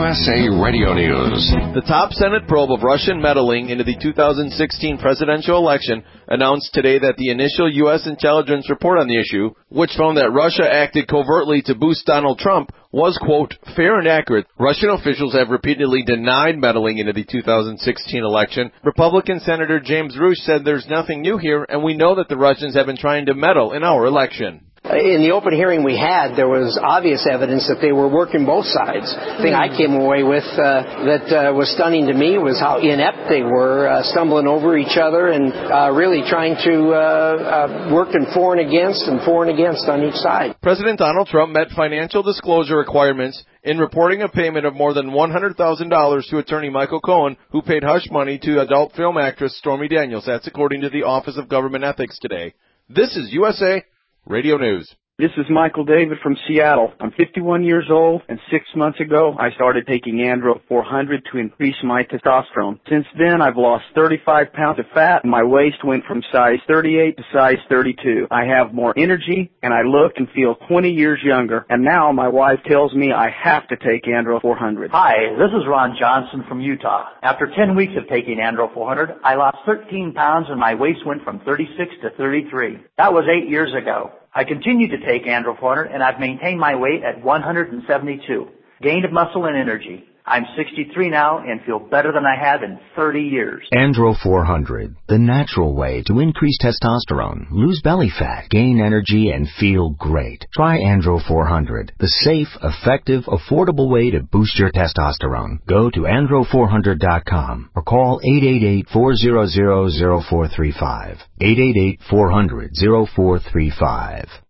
USA Radio News. The top Senate probe of Russian meddling into the 2016 presidential election announced today that the initial U.S. intelligence report on the issue, which found that Russia acted covertly to boost Donald Trump, was, quote, fair and accurate. Russian officials have repeatedly denied meddling into the 2016 election. Republican Senator James Roush said there's nothing new here, and we know that the Russians have been trying to meddle in our election. In the open hearing we had, there was obvious evidence that they were working both sides. The thing I came away with that was stunning to me was how inept they were, stumbling over each other and really trying to work in for and against on each side. President Donald Trump met financial disclosure requirements in reporting a payment of more than $100,000 to attorney Michael Cohen, who paid hush money to adult film actress Stormy Daniels. That's according to the Office of Government Ethics today. This is USA Radio News. This is Michael David from Seattle. I'm 51 years old, and 6 months ago, I started taking Andro 400 to increase my testosterone. Since then, I've lost 35 pounds of fat, and my waist went from size 38 to size 32. I have more energy, and I look and feel 20 years younger. And now my wife tells me I have to take Andro 400. Hi, this is Ron Johnson from Utah. After 10 weeks of taking Andro 400, I lost 13 pounds, and my waist went from 36 to 33. That was 8 years ago. I continue to take Andro 400, and I've maintained my weight at 172. Gained muscle and energy. I'm 63 now and feel better than I have in 30 years. Andro 400, the natural way to increase testosterone, lose belly fat, gain energy, and feel great. Try Andro 400, the safe, effective, affordable way to boost your testosterone. Go to andro400.com or call 888-400-0435. 888-400-0435.